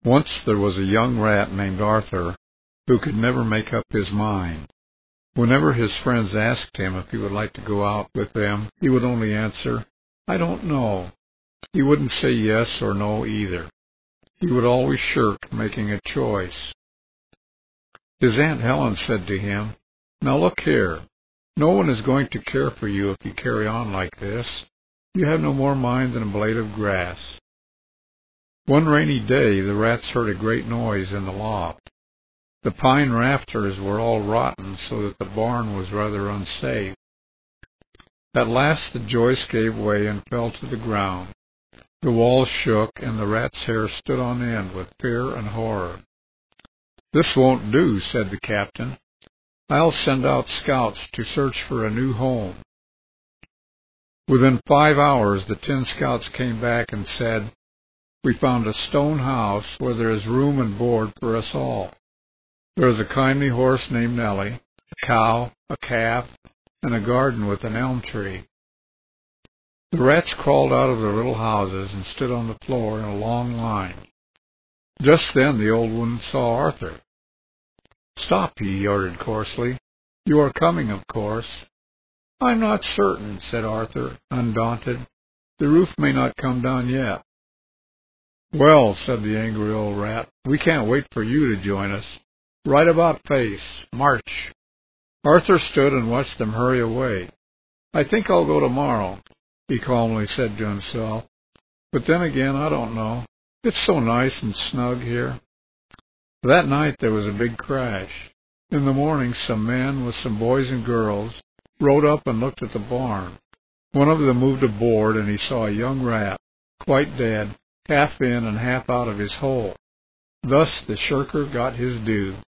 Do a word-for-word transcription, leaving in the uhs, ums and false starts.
Once there was a young rat named Arthur who could never make up his mind. Whenever his friends asked him if he would like to go out with them, he would only answer, "I don't know." He wouldn't say yes or no either. He would always shirk making a choice. His Aunt Helen said to him, "Now look here. No one is going to care for you if you carry on like this. You have no more mind than a blade of grass." One rainy day the rats heard a great noise in the loft. The pine rafters were all rotten, so that the barn was rather unsafe. At last the joist gave way and fell to the ground. The walls shook, and the rat's hair stood on end with fear and horror. "This won't do," said the captain. "I'll send out scouts to search for a new home." Within five hours the ten scouts came back and said, "We found a stone house where there is room and board for us all. There is a kindly horse named Nellie, a cow, a calf, and a garden with an elm tree." The rats crawled out of their little houses and stood on the floor in a long line. Just then the old woman saw Arthur. "Stop," he ordered coarsely. "You are coming, of course." "I'm not certain," said Arthur, undaunted. "The roof may not come down yet." "Well," said the angry old rat, "we can't wait for you to join us. Right about face. March." Arthur stood and watched them hurry away. "I think I'll go tomorrow," he calmly said to himself. "But then again, I don't know. It's so nice and snug here." That night there was a big crash. In the morning some men with some boys and girls rode up and looked at the barn. One of them moved a board, and he saw a young rat, quite dead, half in and half out of his hole. Thus the shirker got his due.